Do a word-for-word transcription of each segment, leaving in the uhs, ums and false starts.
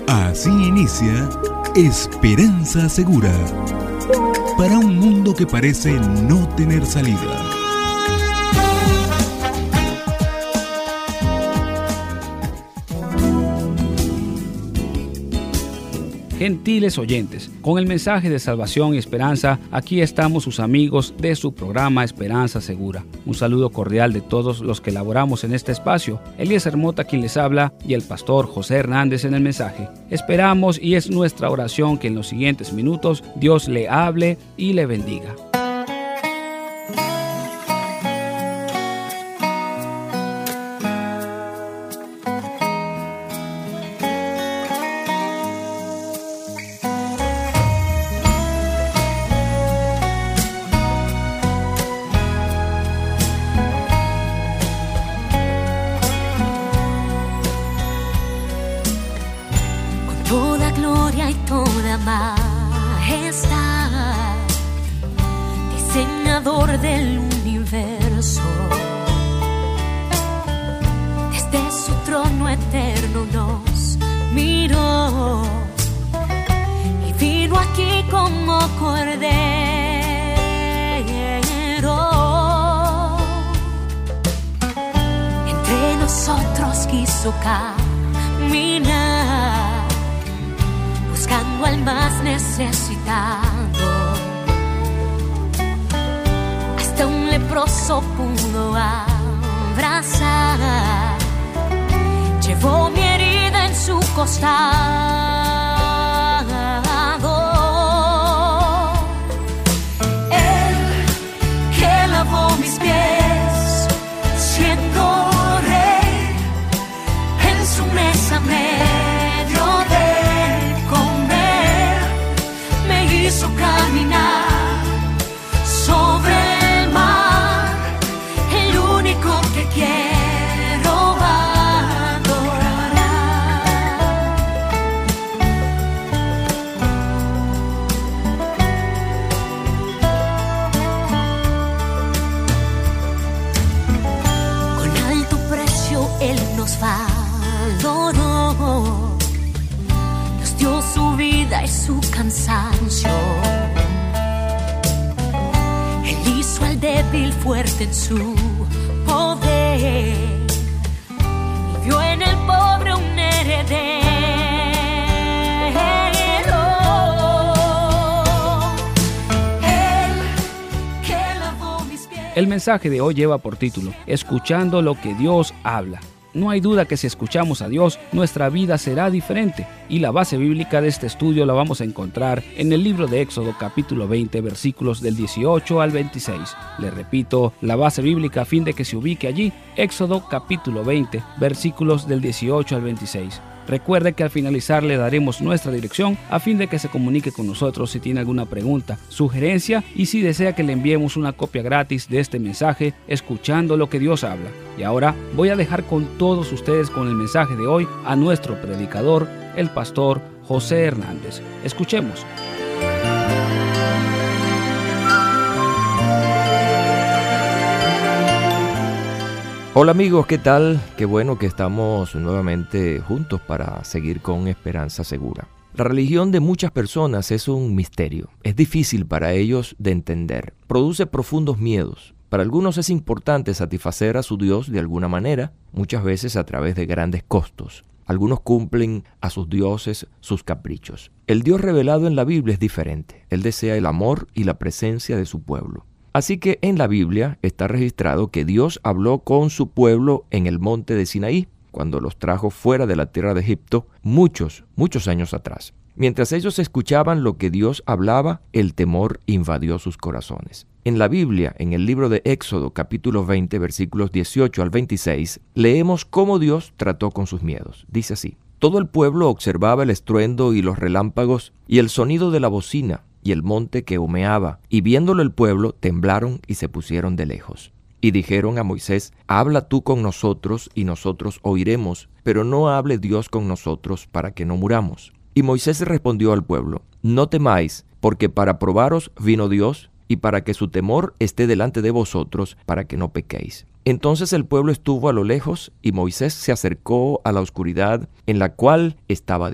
Así inicia Esperanza Segura, para un mundo que parece no tener salida. Gentiles oyentes, con el mensaje de salvación y esperanza, aquí estamos sus amigos de su programa Esperanza Segura. Un saludo cordial de todos los que laboramos en este espacio. Elías Mota quien les habla y el pastor José Hernández en el mensaje. Esperamos y es nuestra oración que en los siguientes minutos Dios le hable y le bendiga. Toda gloria y toda majestad, diseñador del universo, desde su trono eterno nos miró y vino aquí como cordero. Entre nosotros quiso caminar, buscando al más necesitado. Hasta un leproso pudo abrazar. Llevó mi herida en su costado. Él que lavó mis pies, siendo rey, en su mesa me hizo caminar sobre el mar, el único que quiero adorar. Con alto precio Él nos valoró, nos dio su vida y su cansancio. Él hizo al débil fuerte en su poder y vio en el pobre un heredero. Él que lavó mis pies. El mensaje de hoy lleva por título Escuchando lo que Dios habla. No hay duda que si escuchamos a Dios, nuestra vida será diferente. Y la base bíblica de este estudio la vamos a encontrar en el libro de Éxodo capítulo veinte, versículos del dieciocho al veintiséis. Le repito, la base bíblica a fin de que se ubique allí, Éxodo capítulo veinte, versículos del dieciocho al veintiséis. Recuerde que al finalizar le daremos nuestra dirección a fin de que se comunique con nosotros si tiene alguna pregunta, sugerencia y si desea que le enviemos una copia gratis de este mensaje, Escuchando lo que Dios habla. Y ahora voy a dejar con todos ustedes con el mensaje de hoy a nuestro predicador, el pastor José Hernández. Escuchemos. Hola amigos, ¿qué tal? Qué bueno que estamos nuevamente juntos para seguir con Esperanza Segura. La religión de muchas personas es un misterio. Es difícil para ellos de entender. Produce profundos miedos. Para algunos es importante satisfacer a su Dios de alguna manera, muchas veces a través de grandes costos. Algunos cumplen a sus dioses sus caprichos. El Dios revelado en la Biblia es diferente. Él desea el amor y la presencia de su pueblo. Así que en la Biblia está registrado que Dios habló con su pueblo en el monte de Sinaí, cuando los trajo fuera de la tierra de Egipto muchos, muchos años atrás. Mientras ellos escuchaban lo que Dios hablaba, el temor invadió sus corazones. En la Biblia, en el libro de Éxodo, capítulo veinte, versículos dieciocho al veintiséis, leemos cómo Dios trató con sus miedos. Dice así: todo el pueblo observaba el estruendo y los relámpagos y el sonido de la bocina y el monte que humeaba, y viéndolo el pueblo, temblaron y se pusieron de lejos. Y dijeron a Moisés: habla tú con nosotros y nosotros oiremos, pero no hable Dios con nosotros para que no muramos. Y Moisés respondió al pueblo: no temáis, porque para probaros vino Dios, y para que su temor esté delante de vosotros, para que no pequéis. Entonces el pueblo estuvo a lo lejos, y Moisés se acercó a la oscuridad en la cual estaba Dios.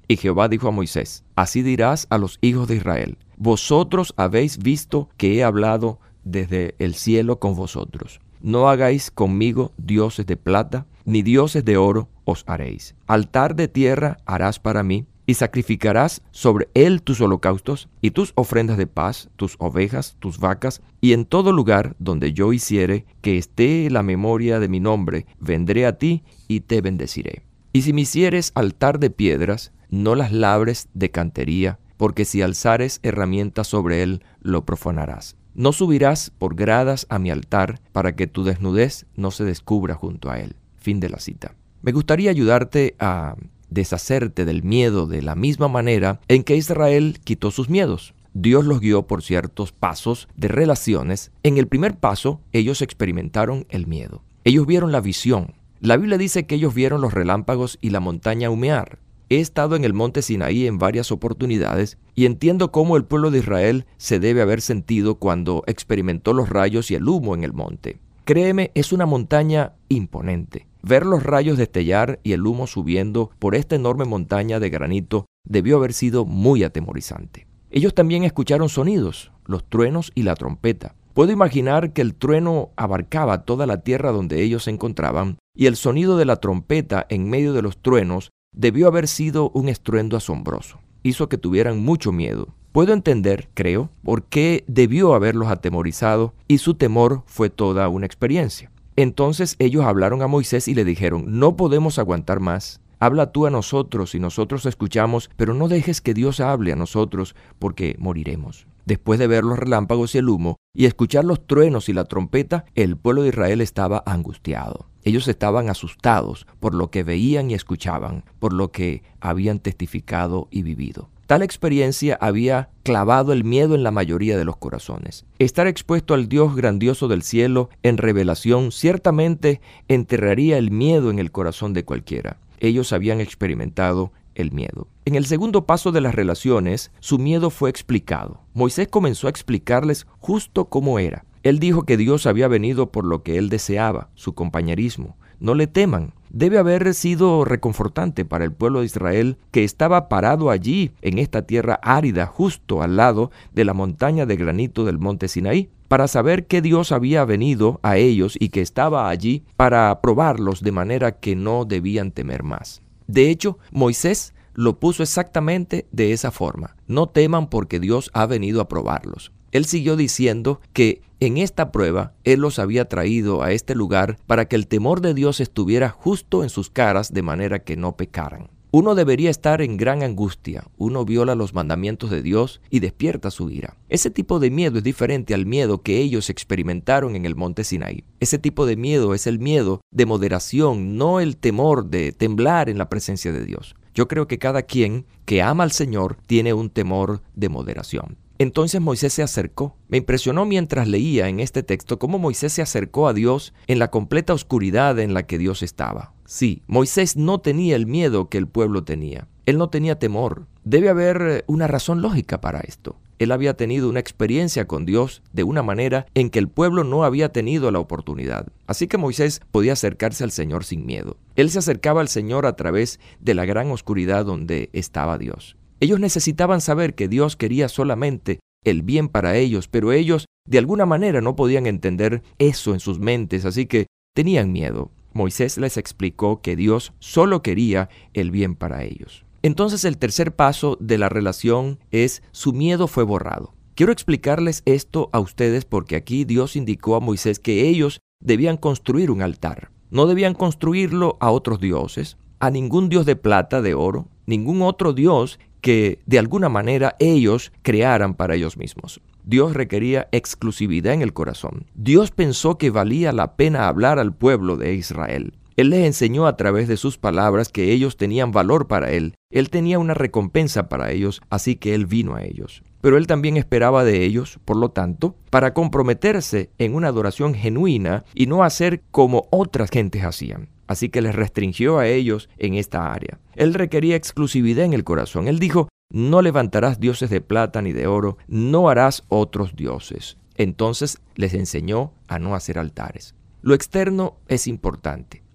Y Jehová dijo a Moisés: así dirás a los hijos de Israel: vosotros habéis visto que he hablado desde el cielo con vosotros. No hagáis conmigo dioses de plata, ni dioses de oro os haréis. Altar de tierra harás para mí, y sacrificarás sobre él tus holocaustos y tus ofrendas de paz, tus ovejas, tus vacas, y en todo lugar donde yo hiciere que esté la memoria de mi nombre, vendré a ti y te bendeciré. Y si me hicieres altar de piedras, no las labres de cantería, porque si alzares herramientas sobre él, lo profanarás. No subirás por gradas a mi altar, para que tu desnudez no se descubra junto a él. Fin de la cita. Me gustaría ayudarte a deshacerte del miedo de la misma manera en que Israel quitó sus miedos. Dios los guió por ciertos pasos de relaciones. En el primer paso, ellos experimentaron el miedo. Ellos vieron la visión. La Biblia dice que ellos vieron los relámpagos y la montaña humear. He estado en el monte Sinaí en varias oportunidades y entiendo cómo el pueblo de Israel se debe haber sentido cuando experimentó los rayos y el humo en el monte. Créeme, es una montaña imponente. Ver los rayos destellar y el humo subiendo por esta enorme montaña de granito debió haber sido muy atemorizante. Ellos también escucharon sonidos, los truenos y la trompeta. Puedo imaginar que el trueno abarcaba toda la tierra donde ellos se encontraban y el sonido de la trompeta en medio de los truenos debió haber sido un estruendo asombroso. Hizo que tuvieran mucho miedo. Puedo entender, creo, por qué debió haberlos atemorizado y su temor fue toda una experiencia. Entonces ellos hablaron a Moisés y le dijeron: no podemos aguantar más. Habla tú a nosotros y nosotros escuchamos, pero no dejes que Dios hable a nosotros, porque moriremos. Después de ver los relámpagos y el humo y escuchar los truenos y la trompeta, el pueblo de Israel estaba angustiado. Ellos estaban asustados por lo que veían y escuchaban, por lo que habían testificado y vivido. Tal experiencia había clavado el miedo en la mayoría de los corazones. Estar expuesto al Dios grandioso del cielo en revelación ciertamente enterraría el miedo en el corazón de cualquiera. Ellos habían experimentado el miedo. En el segundo paso de las relaciones, su miedo fue explicado. Moisés comenzó a explicarles justo cómo era. Él dijo que Dios había venido por lo que él deseaba, su compañerismo. No le teman. Debe haber sido reconfortante para el pueblo de Israel que estaba parado allí, en esta tierra árida, justo al lado de la montaña de granito del monte Sinaí, para saber que Dios había venido a ellos y que estaba allí para probarlos de manera que no debían temer más. De hecho, Moisés lo puso exactamente de esa forma. No teman porque Dios ha venido a probarlos. Él siguió diciendo que en esta prueba Él los había traído a este lugar para que el temor de Dios estuviera justo en sus caras de manera que no pecaran. Uno debería estar en gran angustia. Uno viola los mandamientos de Dios y despierta su ira. Ese tipo de miedo es diferente al miedo que ellos experimentaron en el monte Sinaí. Ese tipo de miedo es el miedo de moderación, no el temor de temblar en la presencia de Dios. Yo creo que cada quien que ama al Señor tiene un temor de moderación. Entonces Moisés se acercó. Me impresionó mientras leía en este texto cómo Moisés se acercó a Dios en la completa oscuridad en la que Dios estaba. Sí, Moisés no tenía el miedo que el pueblo tenía. Él no tenía temor. Debe haber una razón lógica para esto. Él había tenido una experiencia con Dios de una manera en que el pueblo no había tenido la oportunidad. Así que Moisés podía acercarse al Señor sin miedo. Él se acercaba al Señor a través de la gran oscuridad donde estaba Dios. Ellos necesitaban saber que Dios quería solamente el bien para ellos, pero ellos de alguna manera no podían entender eso en sus mentes, así que tenían miedo. Moisés les explicó que Dios solo quería el bien para ellos. Entonces el tercer paso de la relación es: su miedo fue borrado. Quiero explicarles esto a ustedes porque aquí Dios indicó a Moisés que ellos debían construir un altar. No debían construirlo a otros dioses, a ningún dios de plata, de oro, ningún otro dios que de alguna manera ellos crearan para ellos mismos. Dios requería exclusividad en el corazón. Dios pensó que valía la pena hablar al pueblo de Israel. Él les enseñó a través de sus palabras que ellos tenían valor para Él. Él tenía una recompensa para ellos, así que Él vino a ellos. Pero Él también esperaba de ellos, por lo tanto, para comprometerse en una adoración genuina y no hacer como otras gentes hacían. Así que les restringió a ellos en esta área. Él requería exclusividad en el corazón. Él dijo: no levantarás dioses de plata ni de oro, no harás otros dioses. Entonces les enseñó a no hacer altares. Lo externo es importante.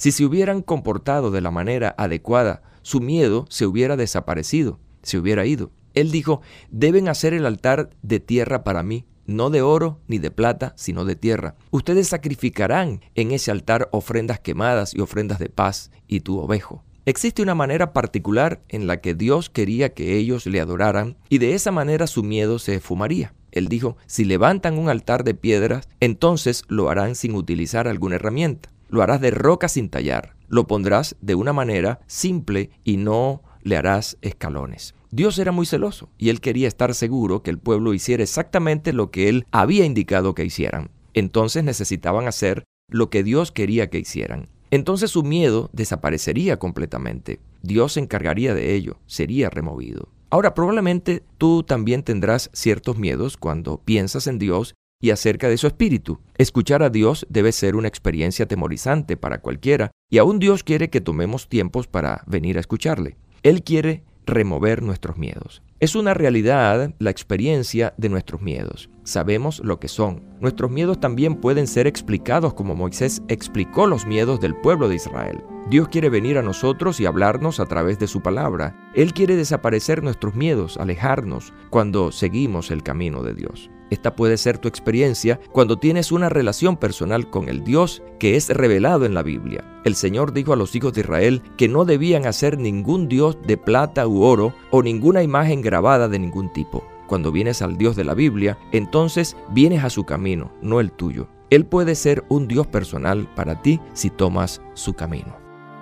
Si se hubieran comportado de la manera adecuada, su miedo se hubiera desaparecido, se hubiera ido. Él dijo, deben hacer el altar de tierra para mí, no de oro ni de plata, sino de tierra. Ustedes sacrificarán en ese altar ofrendas quemadas y ofrendas de paz y tu ovejo. Existe una manera particular en la que Dios quería que ellos le adoraran y de esa manera su miedo se esfumaría. Él dijo, si levantan un altar de piedras, entonces lo harán sin utilizar alguna herramienta. Lo harás de roca sin tallar. Lo pondrás de una manera simple y no le harás escalones. Dios era muy celoso y él quería estar seguro que el pueblo hiciera exactamente lo que él había indicado que hicieran. Entonces necesitaban hacer lo que Dios quería que hicieran. Entonces su miedo desaparecería completamente. Dios se encargaría de ello, sería removido. Ahora, probablemente tú también tendrás ciertos miedos cuando piensas en Dios y acerca de su espíritu. Escuchar a Dios debe ser una experiencia atemorizante para cualquiera, y aún Dios quiere que tomemos tiempos para venir a escucharle. Él quiere remover nuestros miedos. Es una realidad la experiencia de nuestros miedos. Sabemos lo que son. Nuestros miedos también pueden ser explicados como Moisés explicó los miedos del pueblo de Israel. Dios quiere venir a nosotros y hablarnos a través de su palabra. Él quiere desaparecer nuestros miedos, alejarnos cuando seguimos el camino de Dios. Esta puede ser tu experiencia cuando tienes una relación personal con el Dios que es revelado en la Biblia. El Señor dijo a los hijos de Israel que no debían hacer ningún dios de plata u oro o ninguna imagen grabada de ningún tipo. Cuando vienes al Dios de la Biblia, entonces vienes a su camino, no el tuyo. Él puede ser un Dios personal para ti si tomas su camino.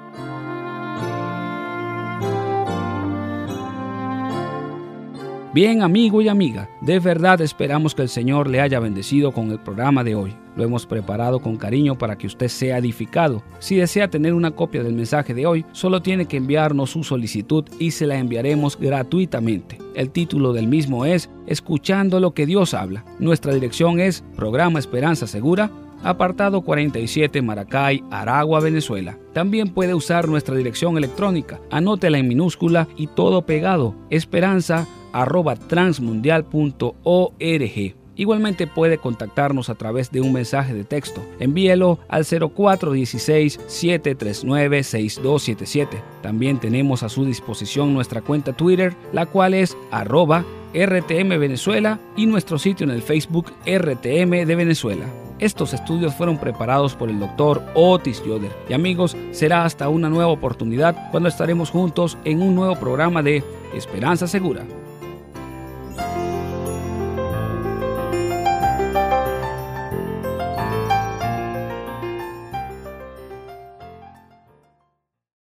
Bien, amigo y amiga, de verdad esperamos que el Señor le haya bendecido con el programa de hoy. Lo hemos preparado con cariño para que usted sea edificado. Si desea tener una copia del mensaje de hoy, solo tiene que enviarnos su solicitud y se la enviaremos gratuitamente. El título del mismo es Escuchando lo que Dios habla. Nuestra dirección es Programa Esperanza Segura, apartado cuarenta y siete, Maracay, Aragua, Venezuela. También puede usar nuestra dirección electrónica. Anótela en minúscula y todo pegado. Esperanza arroba transmundial punto org. Igualmente puede contactarnos a través de un mensaje de texto. Envíelo al cero cuatro uno seis, siete tres nueve, seis dos siete siete. También tenemos a su disposición nuestra cuenta Twitter, la cual es arroba R T M Venezuela, y nuestro sitio en el Facebook R T M de Venezuela. Estos estudios fueron preparados por el doctor Otis Yoder. Y amigos, será hasta una nueva oportunidad cuando estaremos juntos en un nuevo programa de Esperanza Segura.